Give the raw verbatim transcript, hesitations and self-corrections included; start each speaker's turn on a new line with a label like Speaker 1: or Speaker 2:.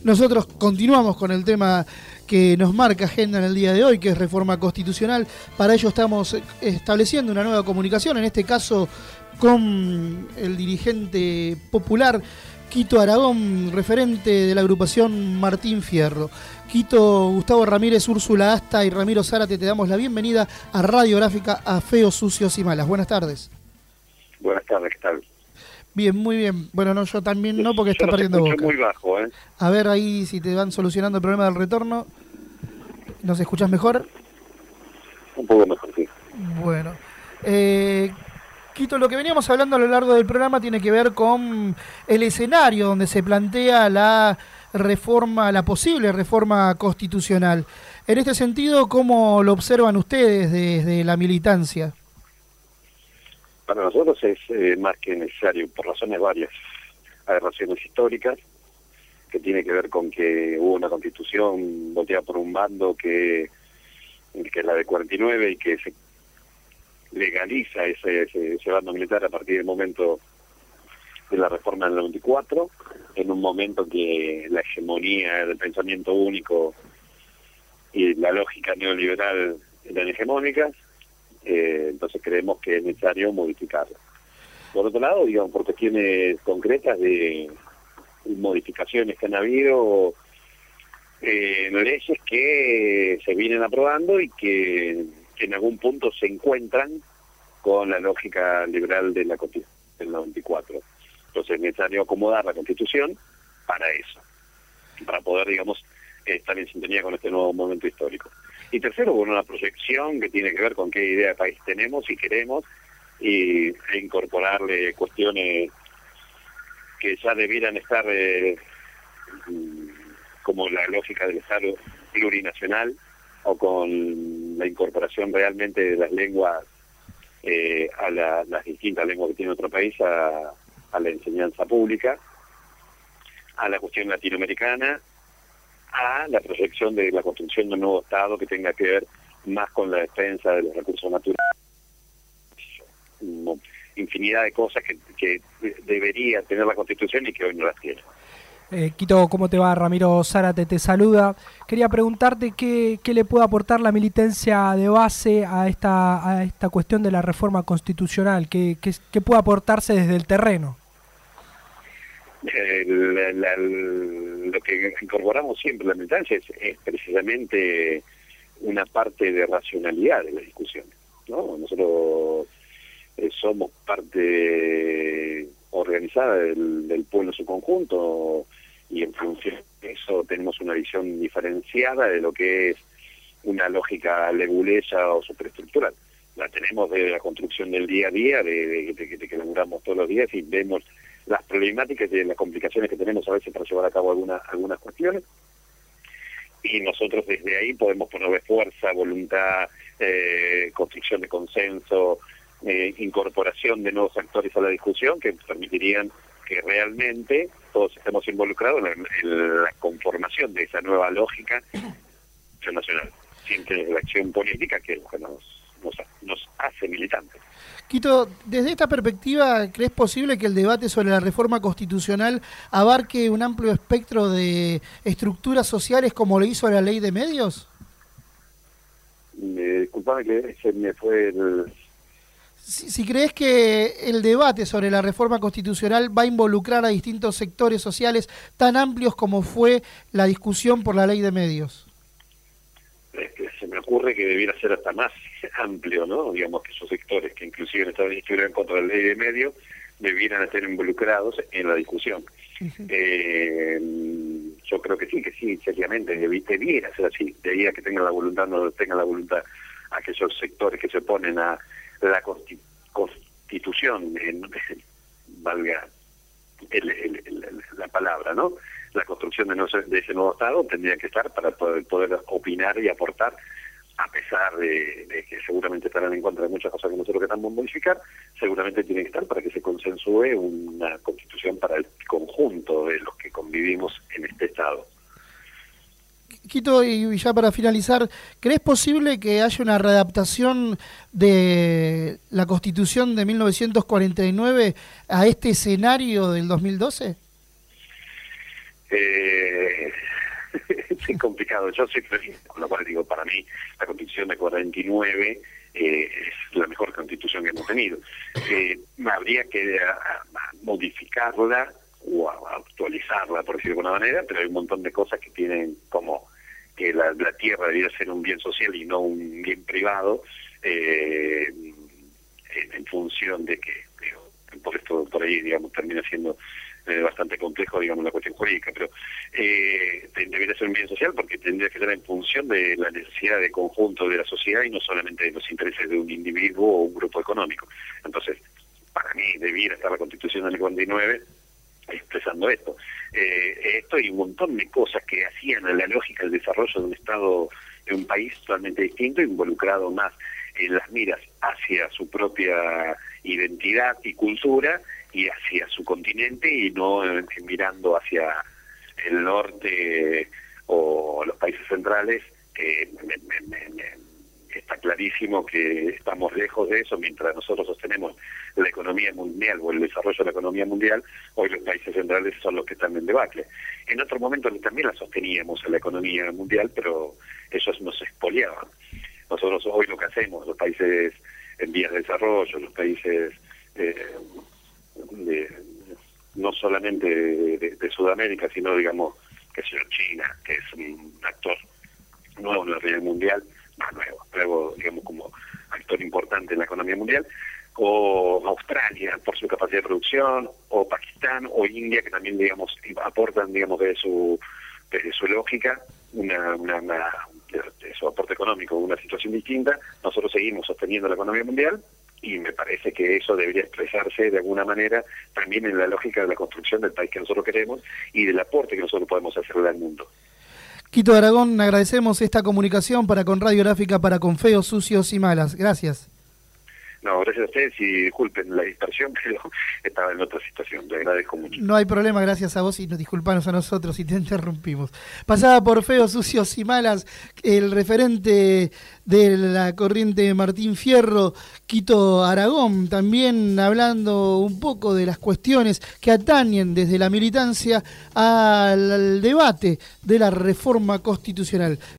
Speaker 1: Nosotros continuamos con el tema que nos marca agenda en el día de hoy, que es reforma constitucional. Para ello estamos estableciendo una nueva comunicación, en este caso con el dirigente popular Quito Aragón, referente de la agrupación Martín Fierro. Quito, Gustavo Ramírez, Úrsula Asta y Ramiro Zárate, te damos la bienvenida a Radiográfica, a Feos, Sucios y Malas. Buenas tardes.
Speaker 2: Buenas tardes, ¿qué tal?
Speaker 1: Bien, muy bien. Bueno, no, yo también no, porque
Speaker 2: yo
Speaker 1: está
Speaker 2: los
Speaker 1: perdiendo
Speaker 2: escucho
Speaker 1: boca.
Speaker 2: Muy bajo, ¿eh?
Speaker 1: A ver ahí si te van solucionando el problema del retorno. ¿Nos escuchás mejor?
Speaker 2: Un poco mejor, sí.
Speaker 1: Bueno. Eh, Quito, lo que veníamos hablando a lo largo del programa tiene que ver con el escenario donde se plantea la reforma, la posible reforma constitucional. En este sentido, ¿cómo lo observan ustedes desde la militancia?
Speaker 2: Para nosotros es eh, más que necesario, por razones varias. Hay razones históricas, que tiene que ver con que hubo una constitución volteada por un bando que, que es la de cuarenta y nueve y que se legaliza ese, ese, ese bando militar a partir del momento de la reforma del noventa y cuatro, en un momento que la hegemonía del pensamiento único y la lógica neoliberal eran hegemónicas. Eh, entonces creemos que es necesario modificarla. Por otro lado, digamos, por cuestiones concretas de modificaciones que han habido eh, en leyes que se vienen aprobando y que, que en algún punto se encuentran con la lógica liberal de la Constitución del noventa y cuatro. Entonces es necesario acomodar la Constitución para eso, para poder, digamos, estar en sintonía con este nuevo momento histórico. Y tercero, con una proyección que tiene que ver con qué idea de país tenemos y queremos, y e incorporarle cuestiones que ya debieran estar eh, como la lógica del Estado plurinacional, o con la incorporación realmente de las lenguas eh, a la, las distintas lenguas que tiene otro país a, a la enseñanza pública, a la cuestión latinoamericana, a la proyección de la construcción de un nuevo Estado que tenga que ver más con la defensa de los recursos naturales. Infinidad de cosas que, que debería tener la Constitución y que hoy no las tiene.
Speaker 3: Eh, Quito, ¿cómo te va? Ramiro Zárate te saluda. Quería preguntarte qué, qué le puede aportar la militancia de base a esta, a esta cuestión de la reforma constitucional, qué, qué, qué puede aportarse desde el terreno.
Speaker 2: Eh, la, la, lo que incorporamos siempre en la militancia es, es precisamente una parte de racionalidad de la discusión, ¿no? Nosotros eh, somos parte organizada del, del pueblo en su conjunto, y en función de eso tenemos una visión diferenciada de lo que es una lógica leguleya o superestructural. La tenemos desde la construcción del día a día, de, de, de, de que laburamos todos los días y vemos las problemáticas y las complicaciones que tenemos a veces para llevar a cabo algunas algunas cuestiones, y nosotros desde ahí podemos ponerle fuerza, voluntad, eh, construcción de consenso, eh, incorporación de nuevos actores a la discusión que permitirían que realmente todos estemos involucrados en la, en la conformación de esa nueva lógica nacional, siempre la acción política, que es lo que nos, nos, nos hace militantes.
Speaker 1: Quito, desde esta perspectiva, ¿crees posible que el debate sobre la reforma constitucional abarque un amplio espectro de estructuras sociales como lo hizo la ley de medios?
Speaker 2: Eh, disculpame que se me fue el...
Speaker 1: Si, si crees que el debate sobre la reforma constitucional va a involucrar a distintos sectores sociales tan amplios como fue la discusión por la ley de medios.
Speaker 2: Se me ocurre que debiera ser hasta más amplio, ¿no? Digamos que esos sectores que inclusive estuvieran contra la ley de medios debieran estar involucrados en la discusión. Uh-huh. eh, yo creo que sí, que sí, seriamente debiera ser así, debiera que tengan la voluntad, no tengan la voluntad aquellos sectores que se oponen a la consti- constitución, en, valga el, el, el, la palabra, ¿no? La construcción de, no, de ese nuevo Estado tendría que estar para poder, poder opinar y aportar, a pesar de, de que seguramente estarán en contra de muchas cosas que nosotros queramos modificar, seguramente tiene que estar para que se consensúe una constitución para el conjunto de los que convivimos en este Estado.
Speaker 1: Quito, y ya para finalizar, ¿crees posible que haya una readaptación de la Constitución de mil novecientos cuarenta y nueve a este escenario del dos mil doce?
Speaker 2: Eh, es complicado. Yo soy feliz, con lo cual digo, para mí la Constitución de cuarenta y nueve eh, es la mejor Constitución que hemos tenido. Eh, habría que a, a modificarla o a actualizarla, por decirlo de alguna manera, pero hay un montón de cosas que tienen como que la, la tierra debería ser un bien social y no un bien privado, eh, en, en función de que, digo, por esto por ahí, digamos, termina siendo eh, bastante complejo, digamos, la cuestión jurídica, pero eh, debería ser un bien social porque tendría que ser en función de la necesidad de conjunto de la sociedad y no solamente de los intereses de un individuo o un grupo económico. Entonces, para mí debiera estar la Constitución del cuarenta y nueve expresando esto. Eh, esto y un montón de cosas que hacían a la lógica del desarrollo de un Estado, de un país totalmente distinto, involucrado más en las miras hacia su propia identidad y cultura y hacia su continente y no eh, mirando hacia el norte o los países centrales, que me, me, me, me, está clarísimo que estamos lejos de eso. Mientras nosotros sostenemos la economía mundial o el desarrollo de la economía mundial, hoy los países centrales son los que están en debacle. En otro momento también la sosteníamos en la economía mundial, pero ellos nos expoliaban. Nosotros hoy lo que hacemos, los países en vías de desarrollo, los países eh, de, no solamente de, de, de Sudamérica, sino digamos, que sea China, que es un actor nuevo en la realidad mundial, más nuevo, nuevo, digamos, como actor importante en la economía mundial, o Australia por su capacidad de producción, o Pakistán, o India, que también, digamos, aportan, digamos, de su, desde su lógica, una, una, una de su aporte económico, una situación distinta. Nosotros seguimos sosteniendo la economía mundial y me parece que eso debería expresarse de alguna manera también en la lógica de la construcción del país que nosotros queremos y del aporte que nosotros podemos hacerle al mundo.
Speaker 1: Quito de Aragón, agradecemos esta comunicación para con Radiográfica, para con Feos, Sucios y Malas. Gracias.
Speaker 2: No, gracias a ustedes y disculpen la dispersión, pero estaba en otra situación. Le agradezco mucho.
Speaker 1: No hay problema, gracias a vos y nos disculpanos a nosotros si te interrumpimos. Pasaba por Feos, Sucios y Malas el referente de la corriente Martín Fierro, Quito Aragón, también hablando un poco de las cuestiones que atañen desde la militancia al, al debate de la reforma constitucional.